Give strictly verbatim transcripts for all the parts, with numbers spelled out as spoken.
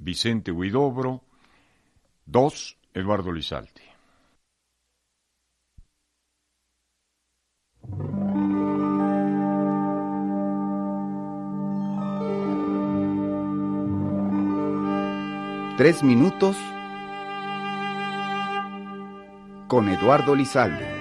Vicente Huidobro. dos. Eduardo Lizalde. Tres minutos con Eduardo Lizalde.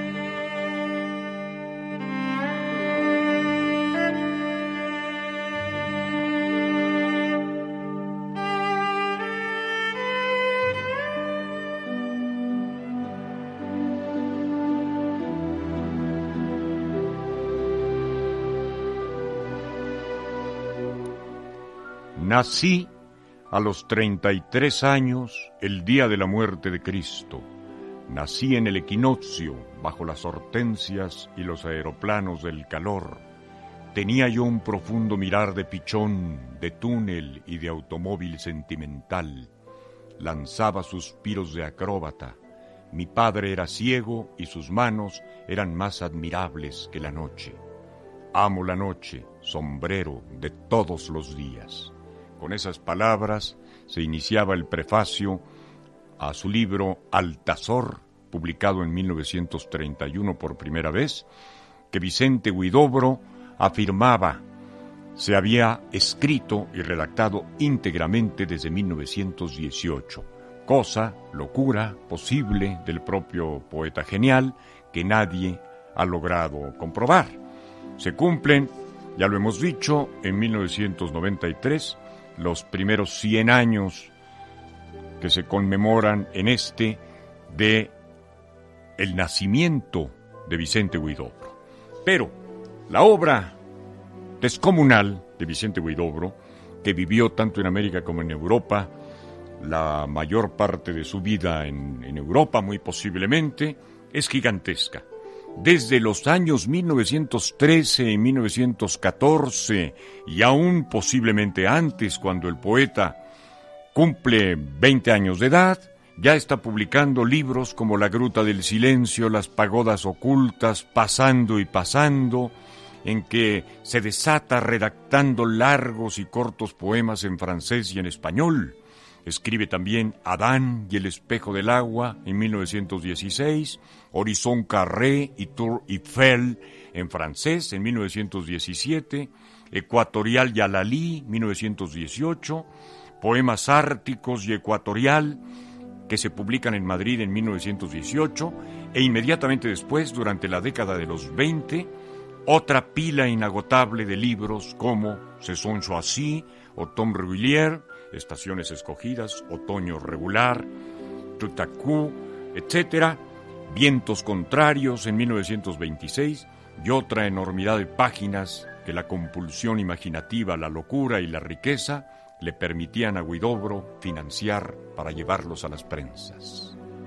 Nací a los treinta y tres años, el día de la muerte de Cristo. Nací en el equinoccio, bajo las hortensias y los aeroplanos del calor. Tenía yo un profundo mirar de pichón, de túnel y de automóvil sentimental. Lanzaba suspiros de acróbata. Mi padre era ciego y sus manos eran más admirables que la noche. Amo la noche, sombrero de todos los días. Con esas palabras se iniciaba el prefacio a su libro Altazor, publicado en mil novecientos treinta y uno por primera vez, que Vicente Huidobro afirmaba se había escrito y redactado íntegramente desde mil novecientos dieciocho, cosa, locura, posible del propio poeta genial que nadie ha logrado comprobar. Se cumplen, ya lo hemos dicho, en mil novecientos noventa y tres, los primeros cien años que se conmemoran en este de el nacimiento de Vicente Huidobro. Pero la obra descomunal de Vicente Huidobro, que vivió tanto en América como en Europa, la mayor parte de su vida en, en Europa, muy posiblemente, es gigantesca. Desde los años mil novecientos trece y mil novecientos catorce, y aún posiblemente antes, cuando el poeta cumple veinte años de edad, ya está publicando libros como La Gruta del Silencio, Las Pagodas Ocultas, Pasando y Pasando, en que se desata redactando largos y cortos poemas en francés y en español. Escribe también Adán y el espejo del agua en mil novecientos dieciséis, Horizon Carré y Tour Eiffel en francés en mil novecientos diecisiete, Ecuatorial Yalalí mil novecientos dieciocho, Poemas Árticos y Ecuatorial que se publican en Madrid en mil novecientos dieciocho, e inmediatamente después, durante la década de los veinte, otra pila inagotable de libros como Saison Choisie o Tom Régulier, Estaciones Escogidas, Otoño Regular, Tout à coup, etcétera, Vientos Contrarios en mil novecientos veintiséis y otra enormidad de páginas que la compulsión imaginativa, la locura y la riqueza le permitían a Huidobro financiar para llevarlos a las prensas.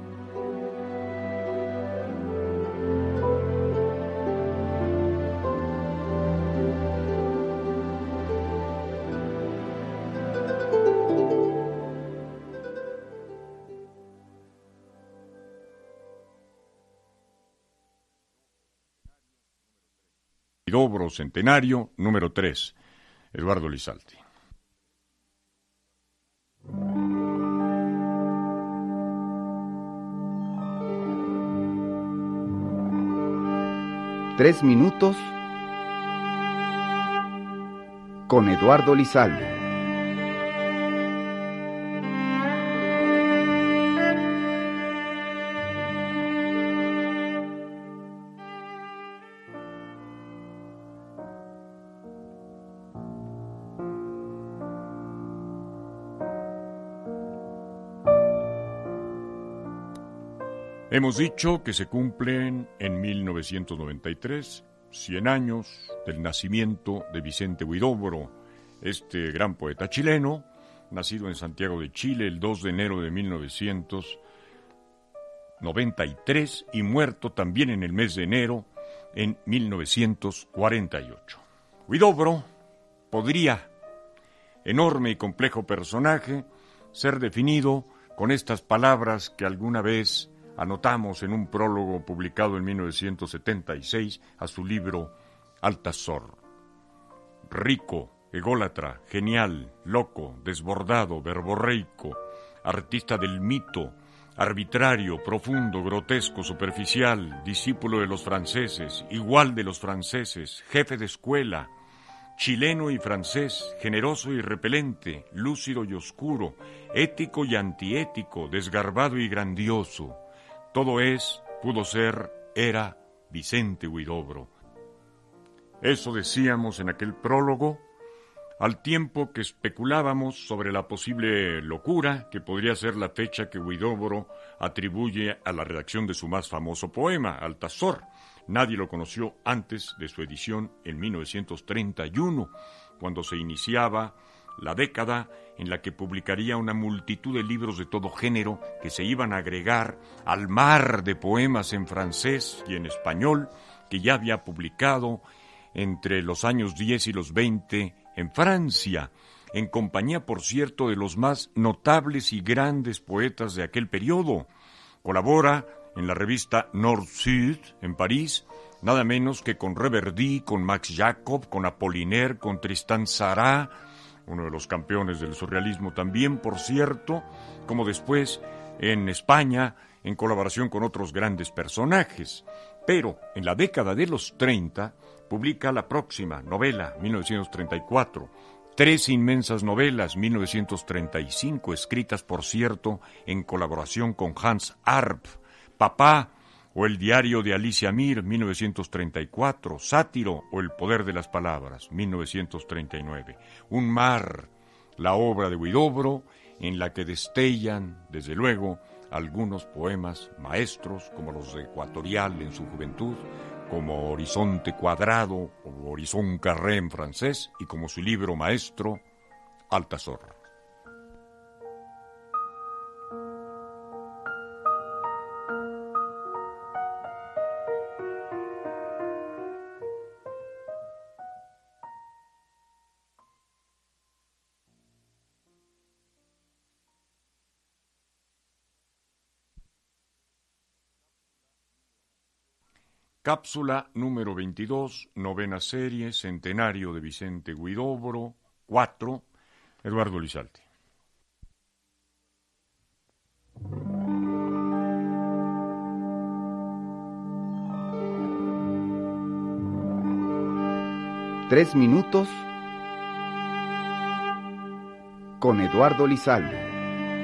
Huidobro Centenario, número tres. Eduardo Lizalde. Tres minutos con Eduardo Lizalde. Hemos dicho que se cumplen en mil novecientos noventa y tres cien años del nacimiento de Vicente Huidobro, este gran poeta chileno, nacido en Santiago de Chile el dos de enero de mil novecientos noventa y tres y muerto también en el mes de enero en mil novecientos cuarenta y ocho. Huidobro podría, enorme y complejo personaje, ser definido con estas palabras que alguna vez anotamos en un prólogo publicado en mil novecientos setenta y seis a su libro Altazor. Rico, ególatra, genial, loco, desbordado, verborreico, artista del mito, arbitrario, profundo, grotesco, superficial, discípulo de los franceses, igual de los franceses, jefe de escuela, chileno y francés, generoso y repelente, lúcido y oscuro, ético y antiético, desgarbado y grandioso. Todo es, pudo ser, era Vicente Huidobro. Eso decíamos en aquel prólogo, al tiempo que especulábamos sobre la posible locura que podría ser la fecha que Huidobro atribuye a la redacción de su más famoso poema, Altazor. Nadie lo conoció antes de su edición en mil novecientos treinta y uno, cuando se iniciaba la década en la que publicaría una multitud de libros de todo género que se iban a agregar al mar de poemas en francés y en español que ya había publicado entre los años diez y los veinte en Francia, en compañía, por cierto, de los más notables y grandes poetas de aquel periodo. Colabora en la revista Nord-Sud, en París, nada menos que con Reverdy, con Max Jacob, con Apollinaire, con Tristan Tzara, uno de los campeones del surrealismo también, por cierto, como después en España, en colaboración con otros grandes personajes. Pero en la década de los treinta, publica la próxima novela, mil novecientos treinta y cuatro, tres inmensas novelas, mil novecientos treinta y cinco, escritas, por cierto, en colaboración con Hans Arp, Papá o El diario de Alicia Mir, mil novecientos treinta y cuatro, Sátiro o El poder de las palabras, mil novecientos treinta y nueve. Un mar, la obra de Huidobro, en la que destellan, desde luego, algunos poemas maestros, como los de Ecuatorial en su juventud, como Horizonte Cuadrado o Horizon Carré en francés, y como su libro maestro, Altazor. Cápsula número veintidós, novena serie, centenario de Vicente Huidobro, cuatro, Eduardo Lizalde. Tres minutos con Eduardo Lizalde.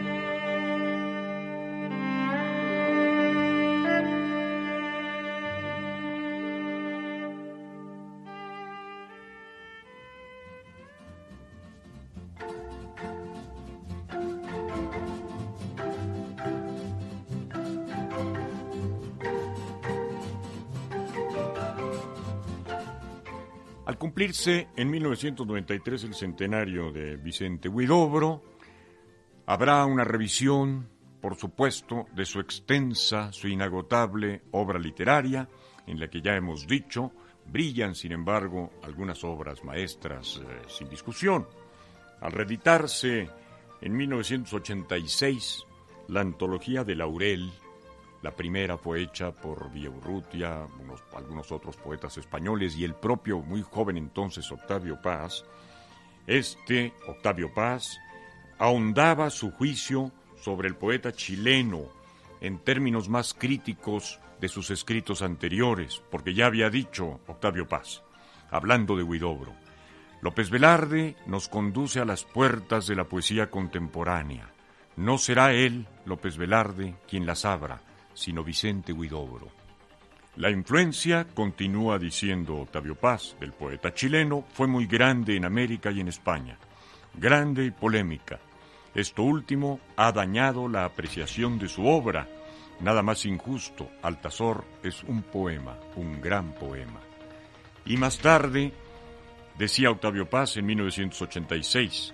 Al cumplirse en mil novecientos noventa y tres el centenario de Vicente Huidobro, habrá una revisión, por supuesto, de su extensa, su inagotable obra literaria, en la que ya hemos dicho, brillan, sin embargo, algunas obras maestras eh, sin discusión. Al reeditarse en mil novecientos ochenta y seis la antología de Laurel, la primera fue hecha por Villaurrutia, unos, algunos otros poetas españoles y el propio muy joven entonces Octavio Paz. Este, Octavio Paz, ahondaba su juicio sobre el poeta chileno en términos más críticos de sus escritos anteriores, porque ya había dicho Octavio Paz, hablando de Huidobro: López Velarde nos conduce a las puertas de la poesía contemporánea. No será él, López Velarde, quien las abra, sino Vicente Huidobro. La influencia, continúa diciendo Octavio Paz, del poeta chileno, fue muy grande en América y en España, grande y polémica. Esto último ha dañado la apreciación de su obra. Nada más injusto, Altazor es un poema, un gran poema. Y más tarde, decía Octavio Paz en mil novecientos ochenta y seis,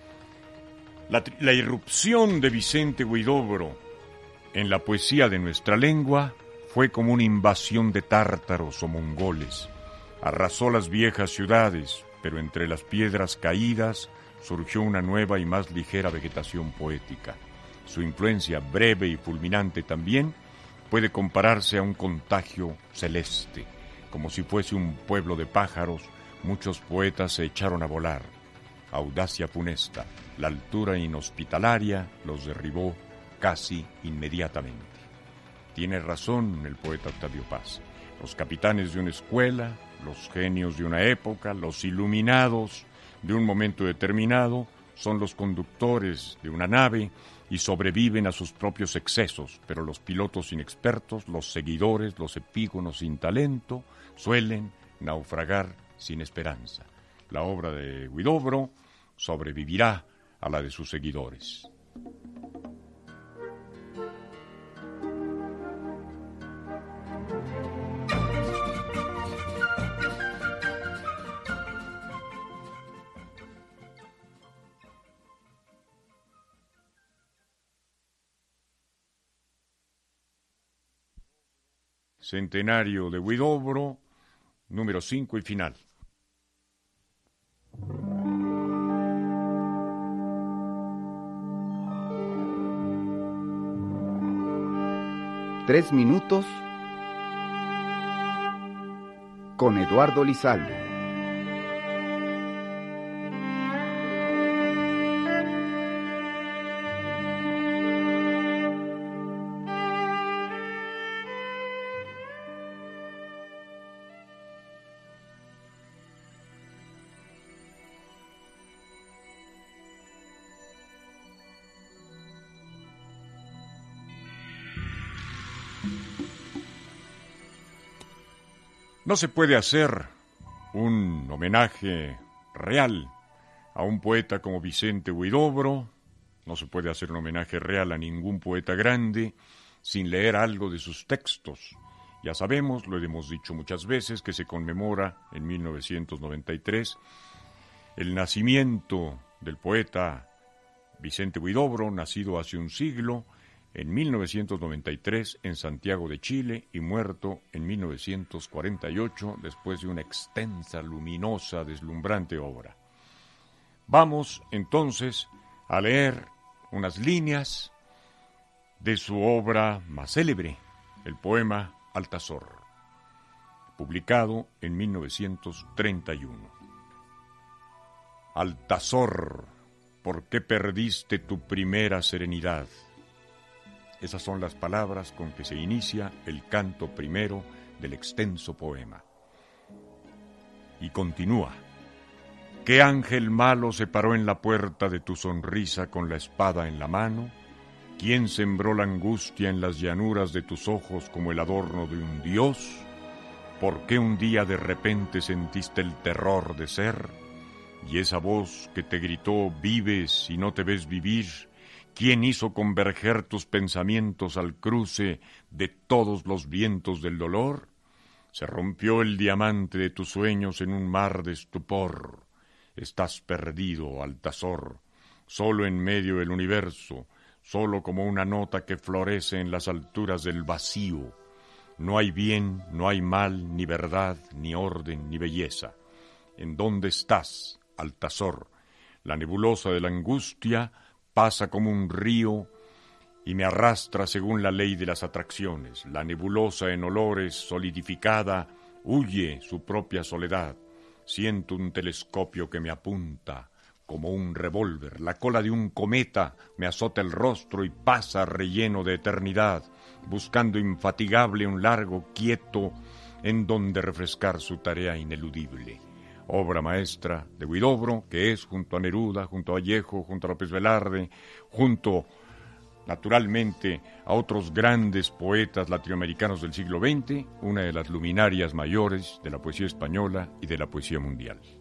la, la irrupción de Vicente Huidobro en la poesía de nuestra lengua fue como una invasión de tártaros o mongoles. Arrasó las viejas ciudades, pero entre las piedras caídas surgió una nueva y más ligera vegetación poética. Su influencia, breve y fulminante también, puede compararse a un contagio celeste, como si fuese un pueblo de pájaros muchos poetas se echaron a volar. Audacia funesta, la altura inhospitalaria los derribó casi inmediatamente. Tiene razón el poeta Octavio Paz. Los capitanes de una escuela, los genios de una época, los iluminados de un momento determinado, son los conductores de una nave y sobreviven a sus propios excesos, pero los pilotos inexpertos, los seguidores, los epígonos sin talento, suelen naufragar sin esperanza. La obra de Huidobro sobrevivirá a la de sus seguidores. Centenario de Huidobro, número cinco y final. Tres minutos con Eduardo Lizalde. No se puede hacer un homenaje real a un poeta como Vicente Huidobro, no se puede hacer un homenaje real a ningún poeta grande sin leer algo de sus textos. Ya sabemos, lo hemos dicho muchas veces, que se conmemora en mil novecientos noventa y tres el nacimiento del poeta Vicente Huidobro, nacido hace un siglo, en mil novecientos noventa y tres en Santiago de Chile y muerto en mil novecientos cuarenta y ocho después de una extensa, luminosa, deslumbrante obra. Vamos entonces a leer unas líneas de su obra más célebre, el poema Altazor, publicado en mil novecientos treinta y uno. Altazor, ¿por qué perdiste tu primera serenidad? Esas son las palabras con que se inicia el canto primero del extenso poema. Y continúa. ¿Qué ángel malo se paró en la puerta de tu sonrisa con la espada en la mano? ¿Quién sembró la angustia en las llanuras de tus ojos como el adorno de un dios? ¿Por qué un día de repente sentiste el terror de ser? Y esa voz que te gritó, vives y no te ves vivir, ¿quién hizo converger tus pensamientos al cruce de todos los vientos del dolor? Se rompió el diamante de tus sueños en un mar de estupor. Estás perdido, Altazor, solo en medio del universo, solo como una nota que florece en las alturas del vacío. No hay bien, no hay mal, ni verdad, ni orden, ni belleza. ¿En dónde estás, Altazor? La nebulosa de la angustia pasa como un río y me arrastra según la ley de las atracciones. La nebulosa en olores solidificada huye su propia soledad. Siento un telescopio que me apunta como un revólver. La cola de un cometa me azota el rostro y pasa relleno de eternidad, buscando infatigable un largo quieto en donde refrescar su tarea ineludible. Obra maestra de Huidobro, que es, junto a Neruda, junto a Vallejo, junto a López Velarde, junto, naturalmente, a otros grandes poetas latinoamericanos del siglo veinte, una de las luminarias mayores de la poesía española y de la poesía mundial.